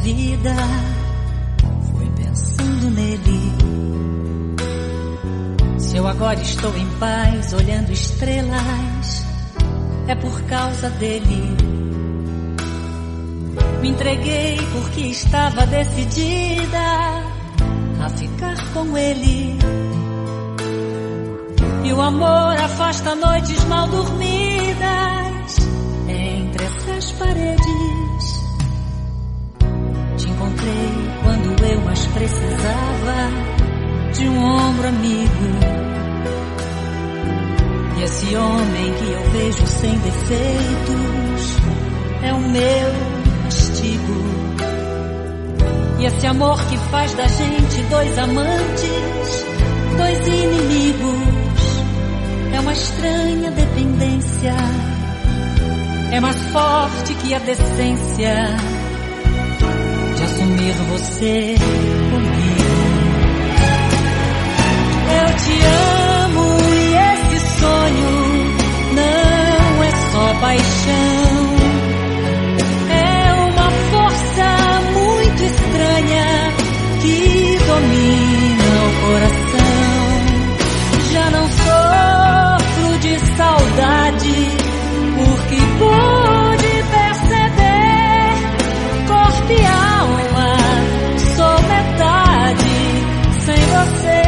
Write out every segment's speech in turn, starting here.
vida foi pensando nele. Se eu agora estou em paz, olhando estrelas, é por causa dele. Me entreguei porque estava decidida a ficar com ele. E o amor afasta noites mal dormidas entre essas paredes. Te encontrei quando eu mais precisava de um ombro amigo. E esse homem que eu vejo sem defeitos é o meu castigo. E esse amor que faz da gente dois amantes, dois inimigos, é uma estranha dependência. É mais forte que a decência de assumir você comigo. Eu te amo e esse sonho não é só paixão. É uma força muito estranha que domina o coração. Já não sofro de saudade, porque pude perceber, corpo e alma, sou metade sem você.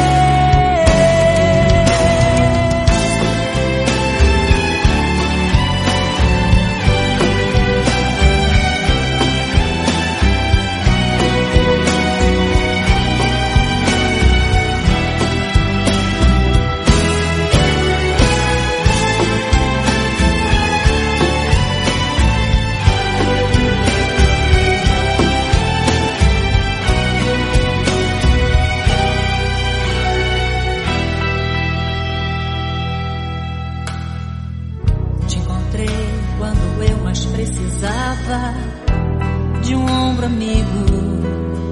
Quando eu mais precisava de um ombro amigo.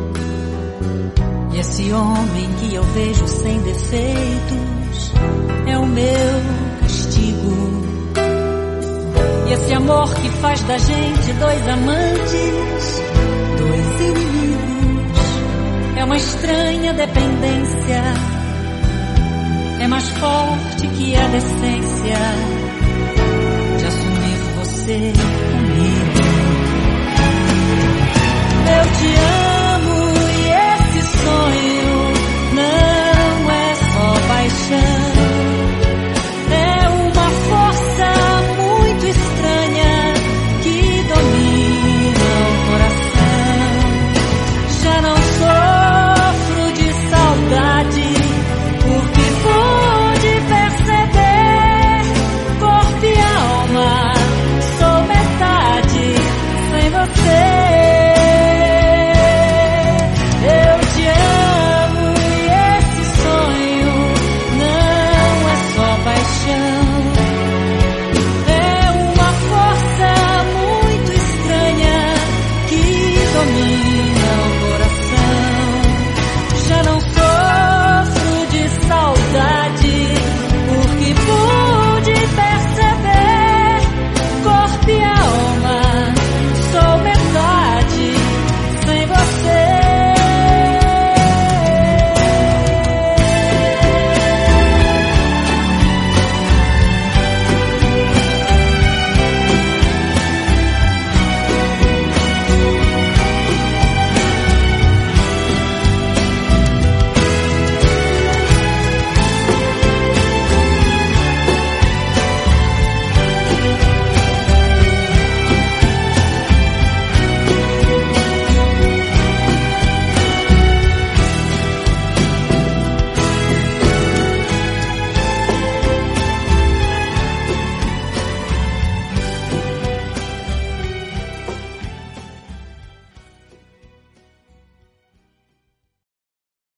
E esse homem que eu vejo sem defeitos é o meu castigo. E esse amor que faz da gente dois amantes, dois inimigos, é uma estranha dependência. É mais forte que a decência de assumir você